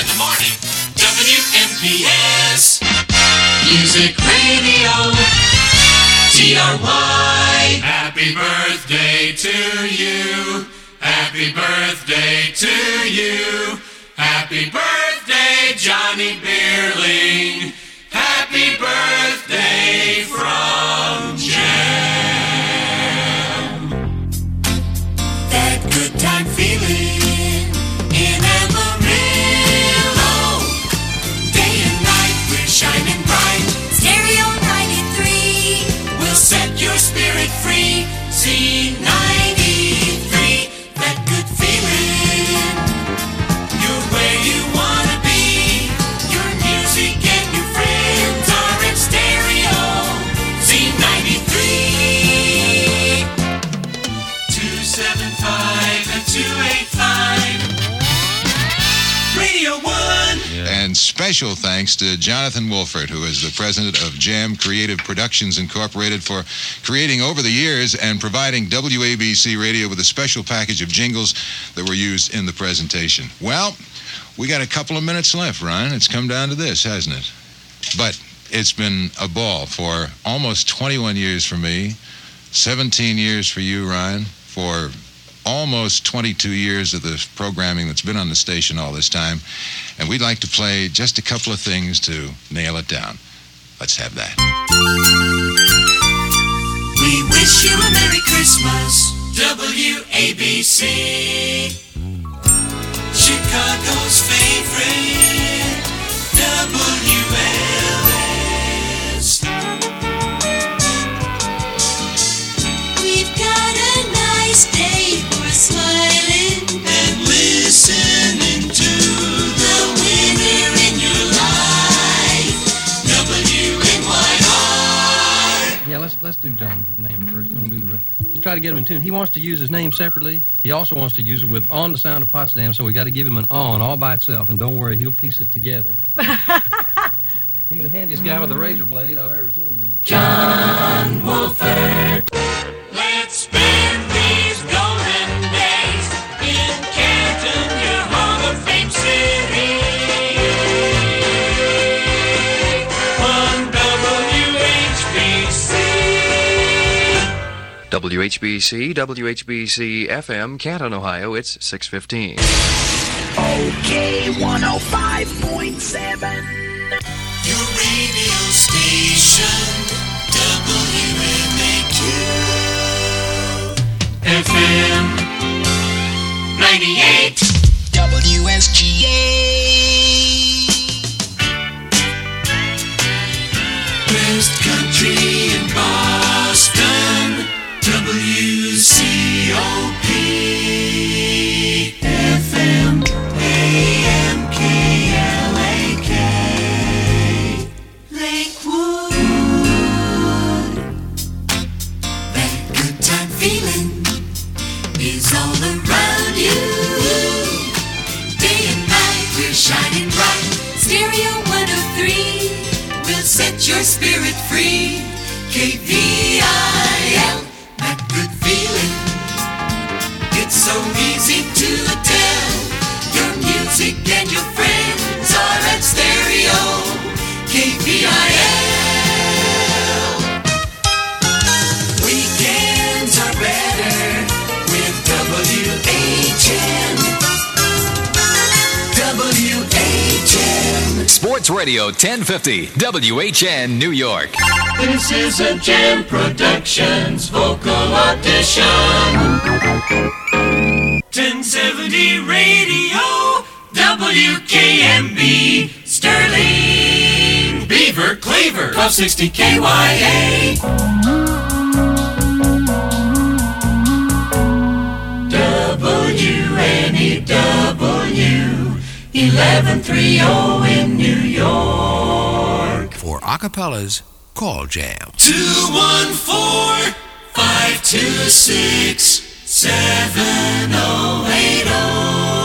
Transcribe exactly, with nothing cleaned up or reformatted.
in the morning. W M P S Music Radio. T R Y. Happy birthday to you. Happy birthday to you. Happy birthday, Johnny Beerling. Happy birthday from Jam. That good time feeling in Amarillo. Day and night we're shining bright. Stereo ninety-three will set your spirit free. Z ninety-three, that good feeling. You're where you wanna be. Your music and your friends are in stereo. Z ninety-three, two seven five and two eight five. Radio One. And special thanks to Jonathan Wolfert, who is the president of Jam Creative Productions Incorporated, for creating over the years and providing W A B C Radio with a special package of jingles that were used in the presentation. Well, we got a couple of minutes left, Ryan. It's come down to this, hasn't it? But it's been a ball for almost twenty-one years for me, seventeen years for you, Ryan, for almost twenty-two years of the programming that's been on the station all this time. And we'd like to play just a couple of things to nail it down. Let's have that. We wish you a Merry Christmas, W A B C. Chicago's favorite, W L S. We've got a nice day for smiling and listening to the winner in your life, W N Y R. Yeah, let's let's do John's name first. We'll do the. We'll try to get him in tune. He wants to use his name separately. He also wants to use it with On the Sound of Potsdam, so we got to give him an on all by itself. And don't worry, he'll piece it together. He's the handiest guy with a razor blade I've ever seen. John Wolfert. Let's spend these golden days in Canton, your Hall of Fame city. On W H B C. W H B C, W H B C F M, Canton, Ohio, it's six fifteen. Okay, one oh five point seven. Your radio station, W M A Q. F M ninety-eight. W S G A. West Country in Boston, W C O P. F M A M K L A K. Lakewood. That good time feeling is all around you. Day and night we're shining bright. Stereo one oh three will set your spirit free. K V I L, that good feeling. It's so easy to tell. Your music and your friends are at stereo. K V I L. Weekends are better with W H M. W H M. Sports Radio ten fifty, W H N, New York. This is a Jam Productions vocal audition. ten seventy Radio, W K M B, Sterling, Beaver, Cleaver, twelve sixty K Y A. W N E W, eleven thirty in New York. For acapellas, call Jam. two one four, five two six, seven oh eight oh.